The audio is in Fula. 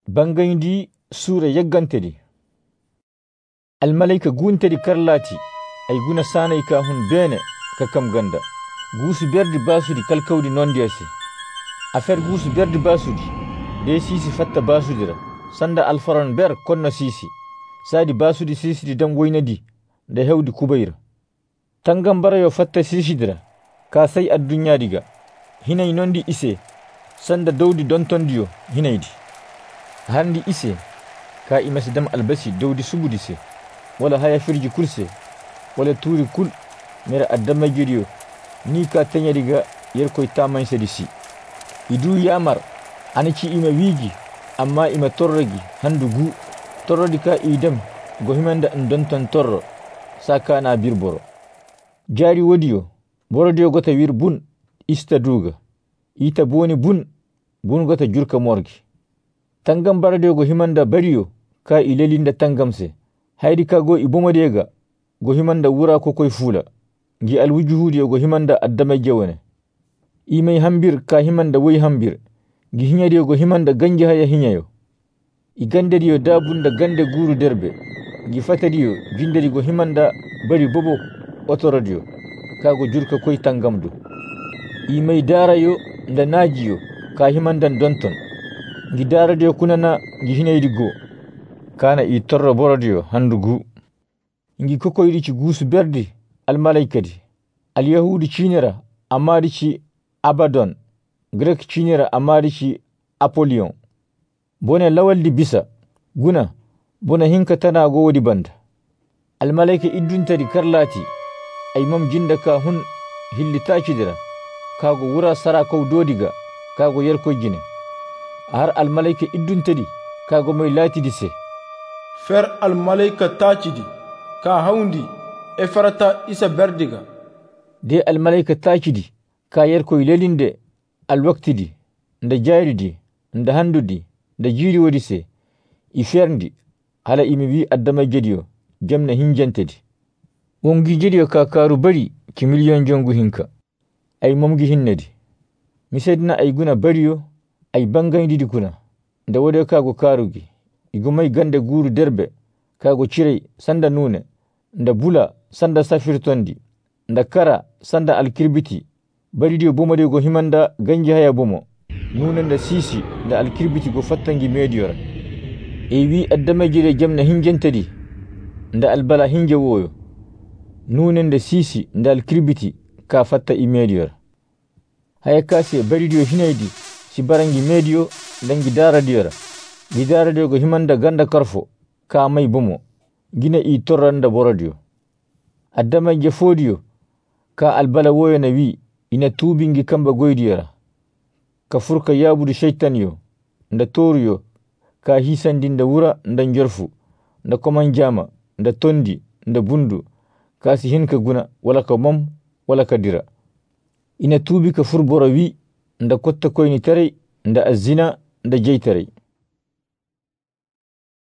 Bangayndi sura yaggantedi. Almalayka guuntedi karlati ay guna sanay ka hun bene ka kam ganda. Guusu berdi basudi kalkawdi nondiyasi. Afer guusu berdi basudi de sisi fatta basudira. Sanda alfaran ber konna sisi. Sadi basudi sisi di dam woynadi da hewdi kubayra. Tangam barayo fatta sisi dira. Ka say addunya diga. Hinay nondi ise. Sanda dawdi dontondiyo hinaydi. Handi ise ka imasi dam albasi dawdi subudise wala haya firji kulse wala turi kul mera addama jiriyo ni ka tanyariga yerkoy taman sedisi idu yamar anici ima wigi amma ima torrogi handugu torrodi ka idam go himanda ndonton torro saka na birboro jari wodiyo borodio gota wir bun ista duga ita boni bun gota jurka morgi tangam barade go himanda bariyo ka ilelinda tangamse haydi ka go ibomodega go himanda wura ko koy fula gi alwujuhudi go himanda addama jewone imay hambir ka himanda woy hambir gi hinyadi go himanda ganje haya hinyayo igandediyo dabunda gande guru derbe gi fatadiyo jindedi go himanda bari bobo otorodio ka go jurka koy tangamdu imay darayo nda najiyo ka himanda donton gidaradio kunana gihinaydi go kana i torro borodio handugu ngi kokoydi ci guusu berdi almalaykadi alyahudi cinera amadi ci Abaddon grek cinera amadi ci Apollyon bone lawaldi bisa guna bona hinka tana go wodi banda almalayka idduntadi karlati ay mam jinda ka hun hillitacidira kago wura sara kow dodiga kago yerko jine har almalayka idduntedi kago moy latidise fer almalayka tacidi ka hawndi e farata isa berdiga de almalayka tacidi ka yerkoy lelinde alwaktidi nda jayridi nda handudi nda jiiri wodise i ferndi hala imi wi addama jediyo jamna hinjantedi wongi jediyo ka karu bari ki million jongu hinka ay momgi hinnedi mi sedna ay guna bariyo ay bangaydidi kuna nda wode kago karugi igumay gande guru derbe kago cirey sanda nune nda bula sanda safirtondi nda kara sanda alkirbiti baridio bomode go himanda ganje haya bomo nune nda sisi nda alkirbiti go fattangi mediyora e wi addama jire jamna hinjentedi nda albala hinje woyo nune nda sisi nda alkirbiti ka fatta i mediyora haya kase baridio hinaydi si barangi medio dangi dara diyora gidara diyo go himanda ganda karfo ka may bomo gina i torranda borodio addama jefodiyo ka albala woyo na wi ina tubingi kamba goydiyora ka furka yabudu shaytaniyo nda toriyo ka hisandi nda wura nda njorfu nda komanjama nda tondi nda bundu kasi hinka guna wala ka mom wala ka dira ina tubi ka furboro wi nda kotta koyni tare nda azina nda jeytare